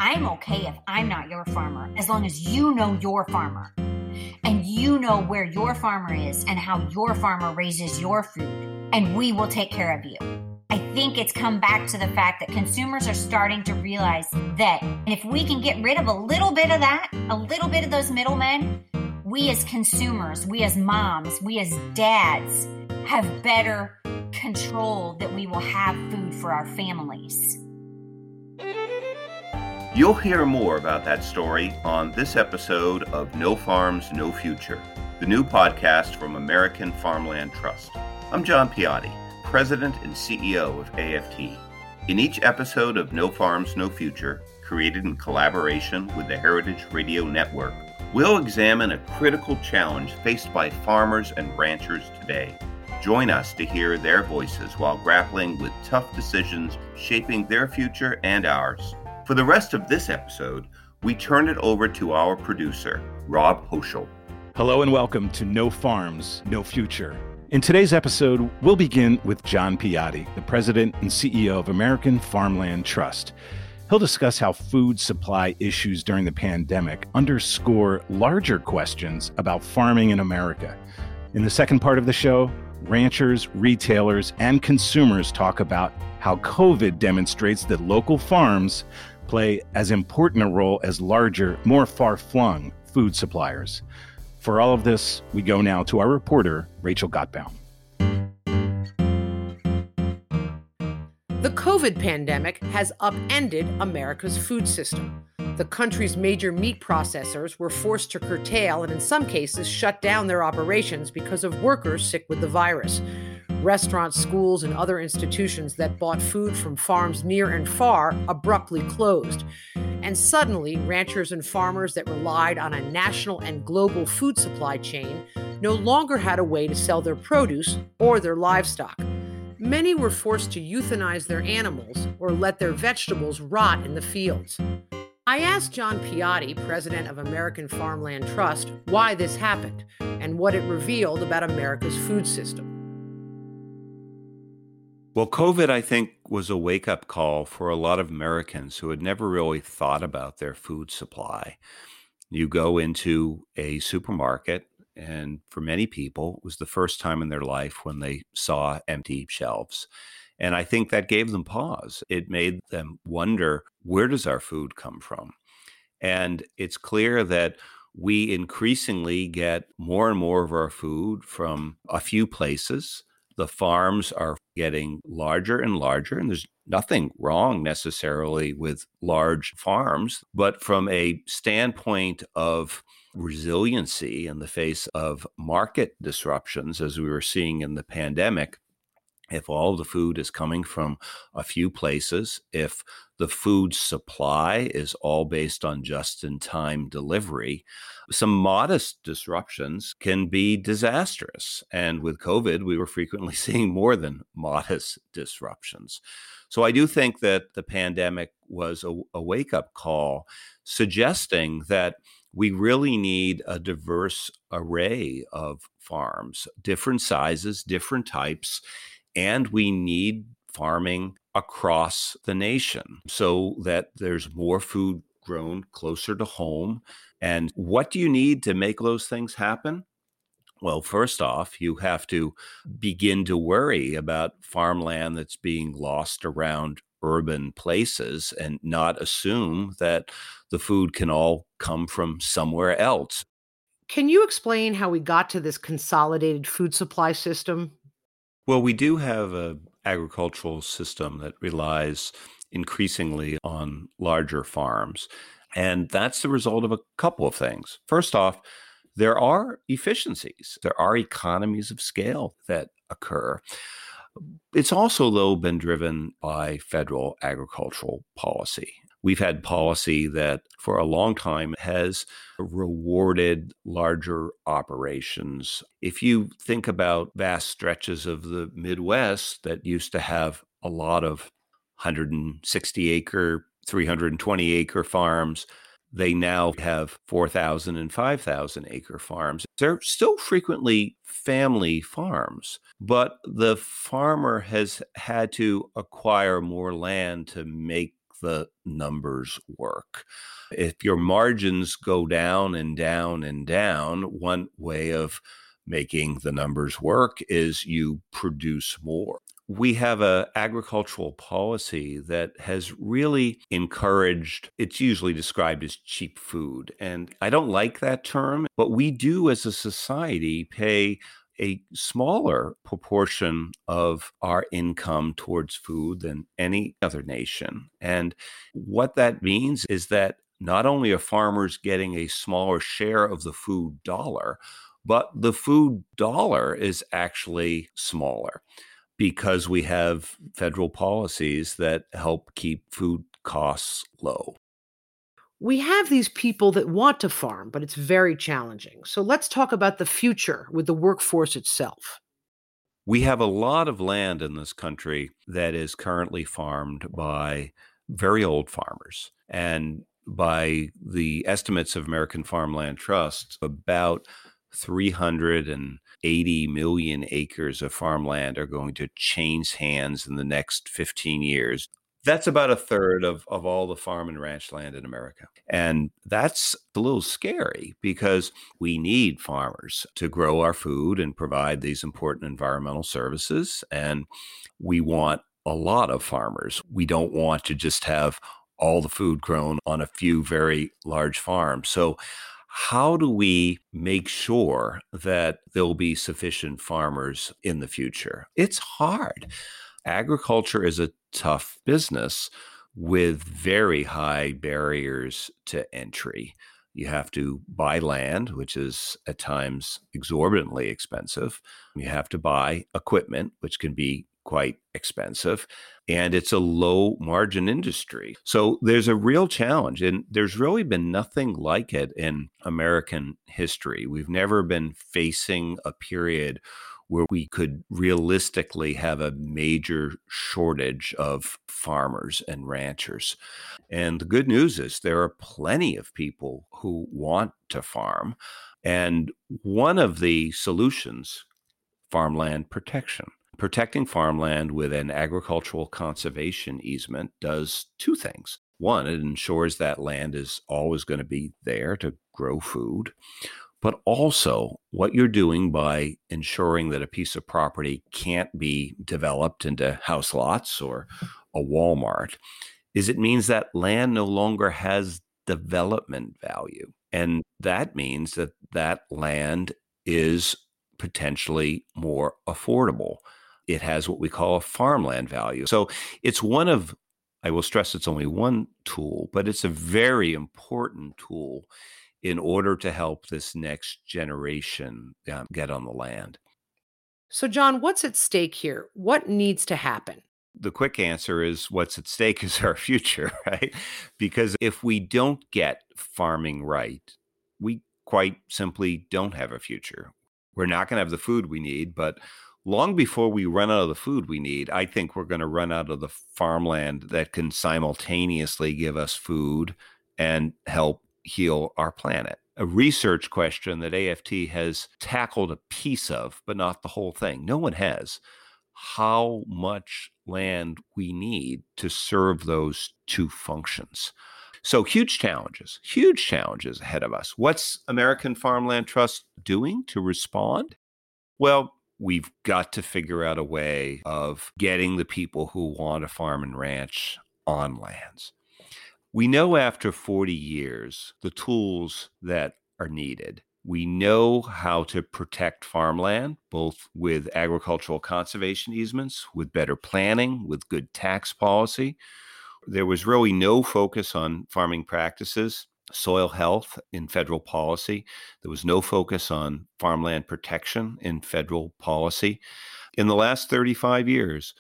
I'm okay if I'm not your farmer, as long as you know your farmer and you know where your farmer is and how your farmer raises your food, and we will take care of you. I think it's come back to the fact that consumers are starting to realize that if we can get rid of a little bit of that, a little bit of those middlemen, we as consumers, we as moms, we as dads have better control that we will have food for our families. You'll hear more about that story on this episode of No Farms, No Future, the new podcast from American Farmland Trust. I'm John Piatti, President and CEO of AFT. In each episode of No Farms, No Future, created in collaboration with the Heritage Radio Network, we'll examine a critical challenge faced by farmers and ranchers today. Join us to hear their voices while grappling with tough decisions shaping their future and ours. For the rest of this episode, we turn it over to our producer, Rob Hoschel. Hello and welcome to No Farms, No Future. In today's episode, we'll begin with John Piatti, the President and CEO of American Farmland Trust. He'll discuss how food supply issues during the pandemic underscore larger questions about farming in America. In the second part of the show, ranchers, retailers, and consumers talk about how COVID demonstrates that local farms play as important a role as larger, more far-flung food suppliers. For all of this, we go now to our reporter, Rachel Gottbaum. The COVID pandemic has upended America's food system. The country's major meat processors were forced to curtail and in some cases shut down their operations because of workers sick with the virus. Restaurants, schools, and other institutions that bought food from farms near and far abruptly closed. And suddenly, ranchers and farmers that relied on a national and global food supply chain no longer had a way to sell their produce or their livestock. Many were forced to euthanize their animals or let their vegetables rot in the fields. I asked John Piatti, President of American Farmland Trust, why this happened and what it revealed about America's food system. Well, COVID, I think, was a wake-up call for a lot of Americans who had never really thought about their food supply. You go into a supermarket, and for many people, it was the first time in their life when they saw empty shelves. And I think that gave them pause. It made them wonder, where does our food come from? And it's clear that we increasingly get more and more of our food from a few places. The farms are getting larger and larger, and there's nothing wrong necessarily with large farms. But from a standpoint of resiliency in the face of market disruptions, as we were seeing in the pandemic, if all the food is coming from a few places, if the food supply is all based on just-in-time delivery, some modest disruptions can be disastrous. And with COVID, we were frequently seeing more than modest disruptions. So I do think that the pandemic was a wake-up call suggesting that we really need a diverse array of farms, different sizes, different types, and we need farming across the nation so that there's more food grown closer to home. And what do you need to make those things happen? Well, first off, you have to begin to worry about farmland that's being lost around urban places and not assume that the food can all come from somewhere else. Can you explain how we got to this consolidated food supply system? Well, we do have an agricultural system that relies increasingly on larger farms. And that's the result of a couple of things. First off, there are efficiencies. There are economies of scale that occur. It's also, though, been driven by federal agricultural policy. We've had policy that for a long time has rewarded larger operations. If you think about vast stretches of the Midwest that used to have a lot of 160 acre, 320 acre farms, they now have 4,000 and 5,000 acre farms. They're still frequently family farms, but the farmer has had to acquire more land to make the numbers work. If your margins go down and down and down, one way of making the numbers work is you produce more. We have an agricultural policy that has really encouraged, it's usually described as cheap food. And I don't like that term, but we do as a society pay a smaller proportion of our income towards food than any other nation. And what that means is that not only are farmers getting a smaller share of the food dollar, but the food dollar is actually smaller because we have federal policies that help keep food costs low. We have these people that want to farm, but it's very challenging. So let's talk about the future with the workforce itself. We have a lot of land in this country that is currently farmed by very old farmers. And by the estimates of American Farmland Trust, about 380 million acres of farmland are going to change hands in the next 15 years. That's about a third of all the farm and ranch land in America. And that's a little scary because we need farmers to grow our food and provide these important environmental services. And we want a lot of farmers. We don't want to just have all the food grown on a few very large farms. So how do we make sure that there'll be sufficient farmers in the future? It's hard. Agriculture is a tough business with very high barriers to entry. You have to buy land, which is at times exorbitantly expensive. You have to buy equipment, which can be quite expensive, and it's a low margin industry. So there's a real challenge, and there's really been nothing like it in American history. We've never been facing a period where we could realistically have a major shortage of farmers and ranchers. And the good news is there are plenty of people who want to farm. And one of the solutions, farmland protection. Protecting farmland with an agricultural conservation easement does two things. One, it ensures that land is always going to be there to grow food. But also, what you're doing by ensuring that a piece of property can't be developed into house lots or a Walmart is it means that land no longer has development value. And that means that that land is potentially more affordable. It has what we call a farmland value. So it's one of, I will stress it's only one tool, but it's a very important tool in order to help this next generation get on the land. So, John, what's at stake here? What needs to happen? The quick answer is what's at stake is our future, right? Because if we don't get farming right, we quite simply don't have a future. We're not going to have the food we need, but long before we run out of the food we need, I think we're going to run out of the farmland that can simultaneously give us food and help heal our planet. A research question that AFT has tackled a piece of, but not the whole thing. No one has. How much land we need to serve those two functions. So huge challenges ahead of us. What's American Farmland Trust doing to respond? Well, we've got to figure out a way of getting the people who want to farm and ranch on lands. We know after 40 years the tools that are needed. We know how to protect farmland, both with agricultural conservation easements, with better planning, with good tax policy. There was really no focus on farming practices, soil health in federal policy. There was no focus on farmland protection in federal policy. In the last 35 years,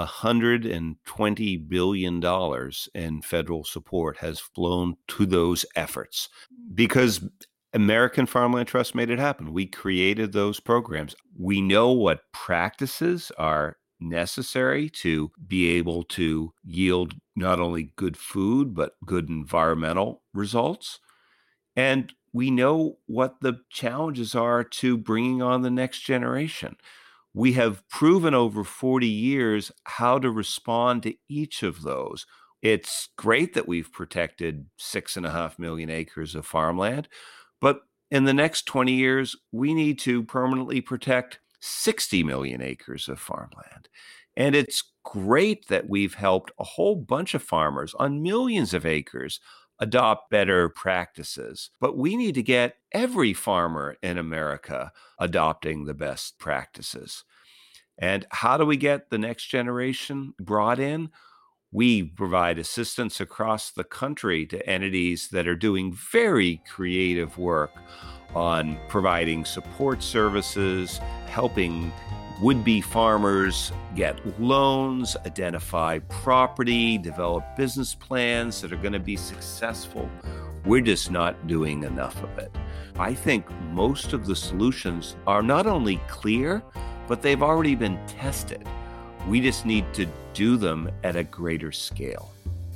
$120 billion in federal support has flown to those efforts because American Farmland Trust made it happen. We created those programs. We know what practices are necessary to be able to yield not only good food, but good environmental results. And we know what the challenges are to bringing on the next generation. We have proven over 40 years how to respond to each of those. It's great that we've protected 6.5 million acres of farmland, but in the next 20 years, we need to permanently protect 60 million acres of farmland. And it's great that we've helped a whole bunch of farmers on millions of acres adopt better practices. But we need to get every farmer in America adopting the best practices. And how do we get the next generation brought in? We provide assistance across the country to entities that are doing very creative work on providing support services, helping would-be farmers get loans, identify property, develop business plans that are going to be successful. We're just not doing enough of it. I think most of the solutions are not only clear, but they've already been tested. We just need to do them at a greater scale.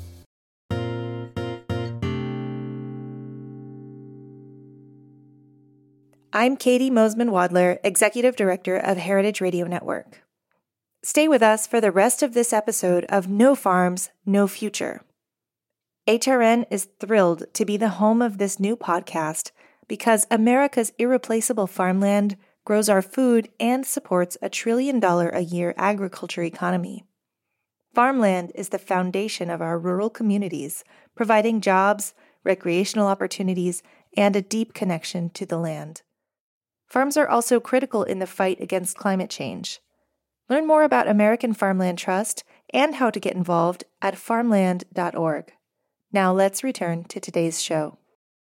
I'm Katie Mosman-Wadler, Executive Director of Heritage Radio Network. Stay with us for the rest of this episode of No Farms, No Future. HRN is thrilled to be the home of this new podcast because America's irreplaceable farmland grows our food and supports a $1 trillion a year agriculture economy. Farmland is the foundation of our rural communities, providing jobs, recreational opportunities, and a deep connection to the land. Farms are also critical in the fight against climate change. Learn more about American Farmland Trust and how to get involved at farmland.org. Now let's return to today's show.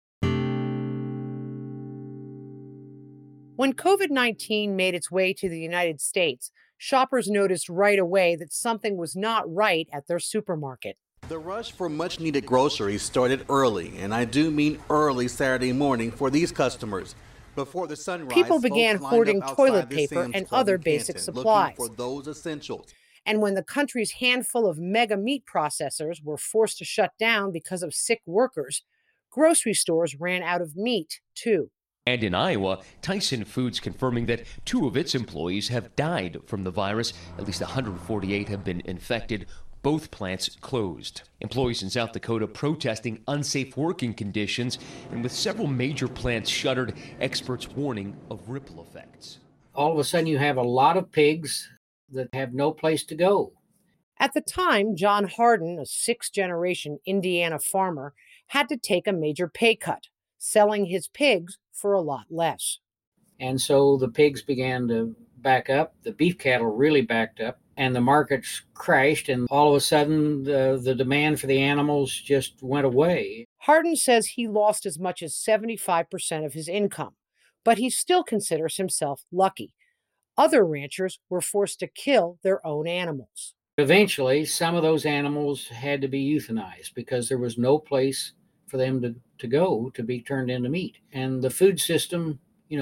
When COVID-19 made its way to the United States, shoppers noticed right away that something was not right at their supermarket. The rush for much-needed groceries started early, and I do mean early Saturday morning for these customers. Before the sunrise, people began hoarding toilet paper and other basic supplies. For those essentials. And when the country's handful of mega meat processors were forced to shut down because of sick workers, grocery stores ran out of meat, too. And in Iowa, Tyson Foods confirming that 2 of its employees have died from the virus. At least 148 have been infected. Both plants closed. Employees in South Dakota protesting unsafe working conditions, and with several major plants shuttered, experts warning of ripple effects. All of a sudden you have a lot of pigs that have no place to go. At the time, John Hardin, a 6th-generation Indiana farmer, had to take a major pay cut, selling his pigs for a lot less. And so the pigs began to back up. The beef cattle really backed up, and the markets crashed, and all of a sudden the demand for the animals just went away. Hardin says he lost as much as 75% of his income, but he still considers himself lucky. Other ranchers were forced to kill their own animals. Eventually, some of those animals had to be euthanized because there was no place for them to go to be turned into meat. And the food system,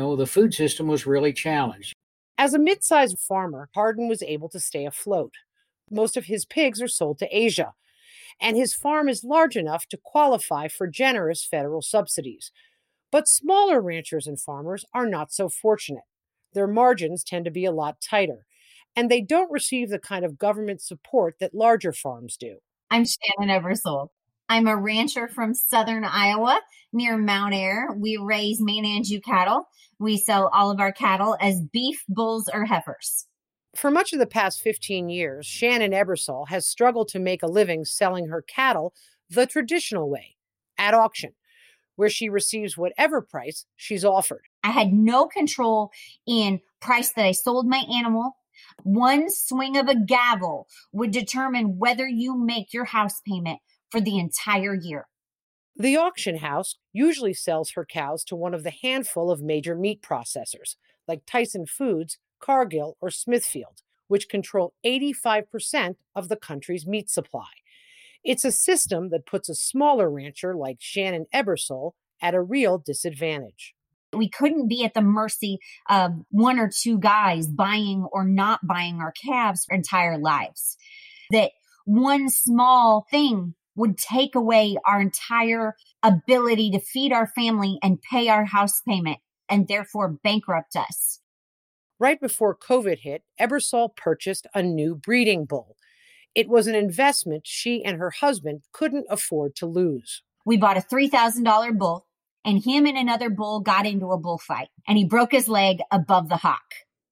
was really challenged. As a mid-sized farmer, Hardin was able to stay afloat. Most of his pigs are sold to Asia, and his farm is large enough to qualify for generous federal subsidies. But smaller ranchers and farmers are not so fortunate. Their margins tend to be a lot tighter, and they don't receive the kind of government support that larger farms do. I'm Shannon Ebersole. I'm a rancher from southern Iowa near Mount Ayr. We raise Maine Anjou cattle. We sell all of our cattle as beef, bulls, or heifers. For much of the past 15 years, Shannon Ebersole has struggled to make a living selling her cattle the traditional way, at auction, where she receives whatever price she's offered. I had no control in price that I sold my animal. One swing of a gavel would determine whether you make your house payment for the entire year. The auction house usually sells her cows to one of the handful of major meat processors, like Tyson Foods, Cargill, or Smithfield, which control 85% of the country's meat supply. It's a system that puts a smaller rancher like Shannon Ebersole at a real disadvantage. We couldn't be at the mercy of 1 or 2 guys buying or not buying our calves our entire lives. That one small thing would take away our entire ability to feed our family and pay our house payment, and therefore bankrupt us. Right before COVID hit, Ebersole purchased a new breeding bull. It was an investment she and her husband couldn't afford to lose. We bought a $3,000 bull, and him and another bull got into a bullfight, and he broke his leg above the hock.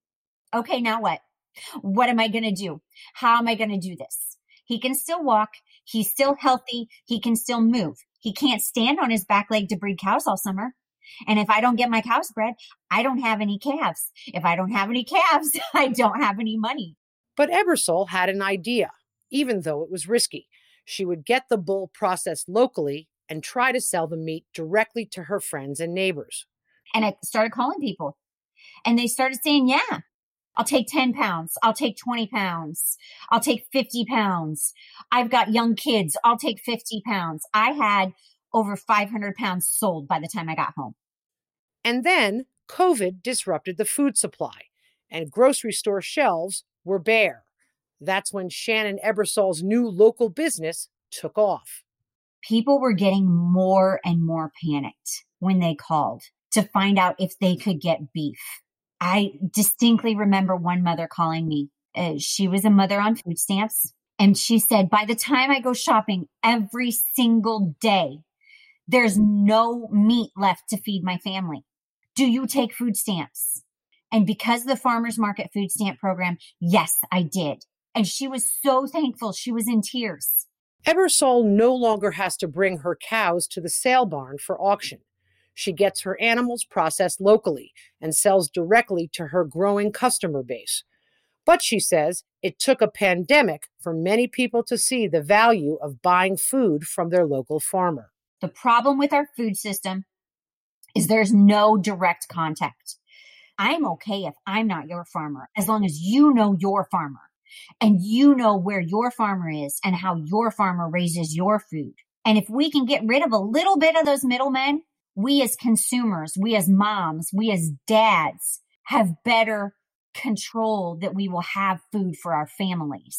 Okay, now what? What am I going to do? How am I going to do this? He can still walk. He's still healthy. He can still move. He can't stand on his back leg to breed cows all summer. And if I don't get my cows bred, I don't have any calves. If I don't have any calves, I don't have any money. But Ebersole had an idea, even though it was risky. She would get the bull processed locally and try to sell the meat directly to her friends and neighbors. And I started calling people, and they started saying, yeah, I'll take 10 pounds. I'll take 20 pounds. I'll take 50 pounds. I've got young kids. I'll take 50 pounds. I had over 500 pounds sold by the time I got home. And then COVID disrupted the food supply, and grocery store shelves were bare. That's when Shannon Ebersole's new local business took off. People were getting more and more panicked when they called to find out if they could get beef. I distinctly remember one mother calling me. She was a mother on food stamps. And she said, by the time I go shopping every single day, there's no meat left to feed my family. Do you take food stamps? And because of the farmers market food stamp program, yes, I did. And she was so thankful. She was in tears. Ebersole no longer has to bring her cows to the sale barn for auction. She gets her animals processed locally and sells directly to her growing customer base. But she says it took a pandemic for many people to see the value of buying food from their local farmer. The problem with our food system is there's no direct contact. I'm okay if I'm not your farmer, as long as you know your farmer and you know where your farmer is and how your farmer raises your food. And if we can get rid of a little bit of those middlemen, we as consumers, we as moms, we as dads have better control that we will have food for our families.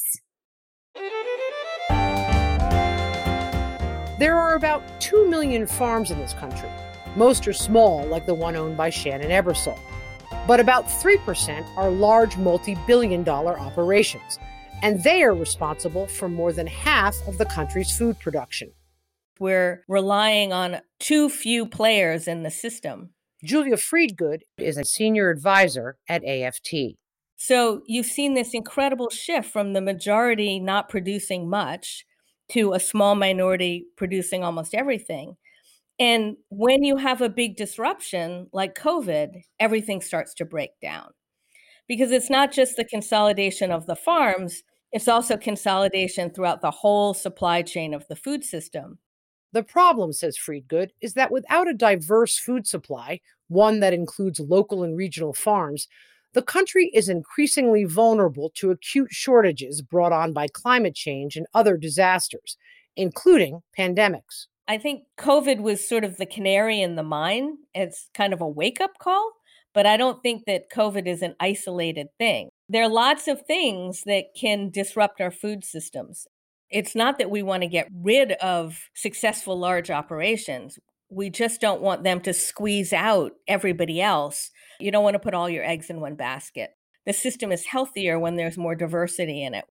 There are about 2 million farms in this country. Most are small, like the one owned by Shannon Ebersole. But about 3% are large multi-billion-dollar operations, and they are responsible for more than half of the country's food production. We're relying on too few players in the system. Julia Friedgood is a senior advisor at AFT. So you've seen this incredible shift from the majority not producing much to a small minority producing almost everything. And when you have a big disruption like COVID, everything starts to break down. Because it's not just the consolidation of the farms, it's also consolidation throughout the whole supply chain of the food system. The problem, says Friedgood, is that without a diverse food supply, one that includes local and regional farms, the country is increasingly vulnerable to acute shortages brought on by climate change and other disasters, including pandemics. I think COVID was sort of the canary in the mine. It's kind of a wake-up call, but I don't think that COVID is an isolated thing. There are lots of things that can disrupt our food systems. It's not that we want to get rid of successful large operations. We just don't want them to squeeze out everybody else. You don't want to put all your eggs in one basket. The system is healthier when there's more diversity in it.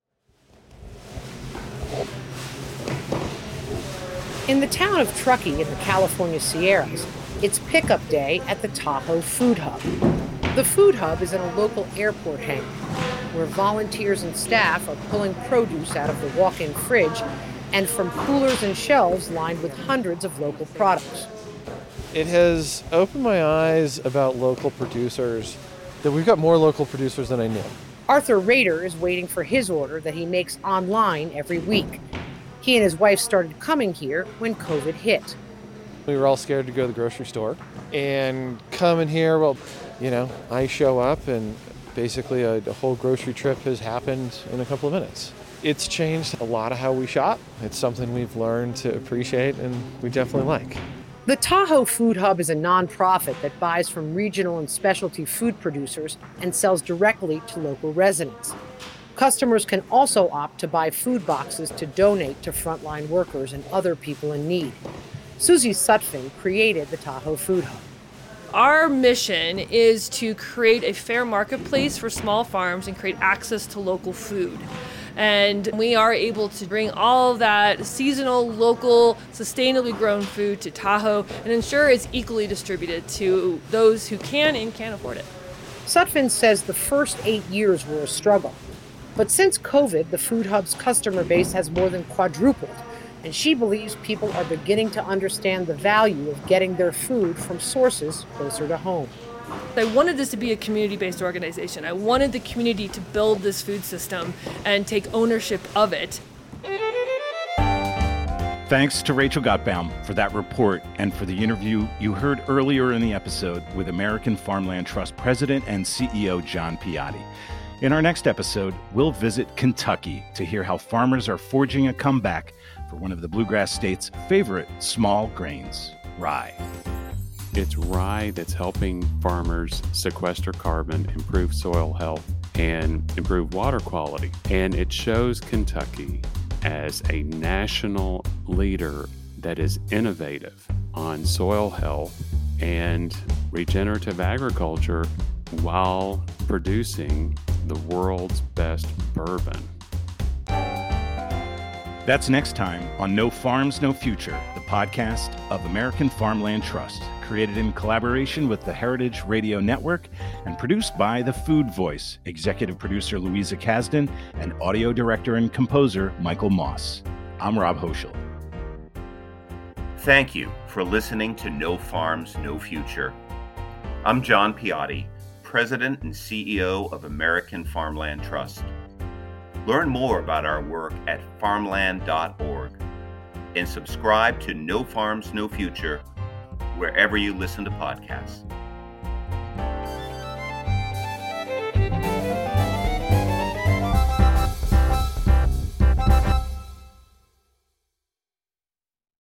In the town of Truckee in the California Sierras, it's pickup day at the Tahoe Food Hub. The Food Hub is in a local airport hangar where volunteers and staff are pulling produce out of the walk-in fridge and from coolers and shelves lined with hundreds of local products. It has opened my eyes about local producers, that we've got more local producers than I knew. Arthur Rader is waiting for his order that he makes online every week. He and his wife started coming here when COVID hit. We were all scared to go to the grocery store and coming here, well, you know, I show up and basically a whole grocery trip has happened in a couple of minutes. It's changed a lot of how we shop. It's something we've learned to appreciate and we definitely like. The Tahoe Food Hub is a nonprofit that buys from regional and specialty food producers and sells directly to local residents. Customers can also opt to buy food boxes to donate to frontline workers and other people in need. Susie Sutphin created the Tahoe Food Hub. Our mission is to create a fair marketplace for small farms and create access to local food. And we are able to bring all that seasonal, local, sustainably grown food to Tahoe and ensure it's equally distributed to those who can and can't afford it. Sutphin says the first 8 years were a struggle. But since COVID, the Food Hub's customer base has more than quadrupled. And she believes people are beginning to understand the value of getting their food from sources closer to home. I wanted this to be a community-based organization. I wanted the community to build this food system and take ownership of it. Thanks to Rachel Gottbaum for that report and for the interview you heard earlier in the episode with American Farmland Trust President and CEO John Piatti. In our next episode, we'll visit Kentucky to hear how farmers are forging a comeback for one of the Bluegrass State's favorite small grains, rye. It's rye that's helping farmers sequester carbon, improve soil health, and improve water quality. And it shows Kentucky as a national leader that is innovative on soil health and regenerative agriculture while producing the world's best bourbon. That's next time on No Farms, No Future, the podcast of American Farmland Trust, created in collaboration with the Heritage Radio Network and produced by The Food Voice, executive producer Louisa Kasdan, and audio director and composer Michael Moss. I'm Rob Hoschel. Thank you for listening to No Farms, No Future. I'm John Piatti, President and CEO of American Farmland Trust. Learn more about our work at farmland.org and subscribe to No Farms, No Future wherever you listen to podcasts.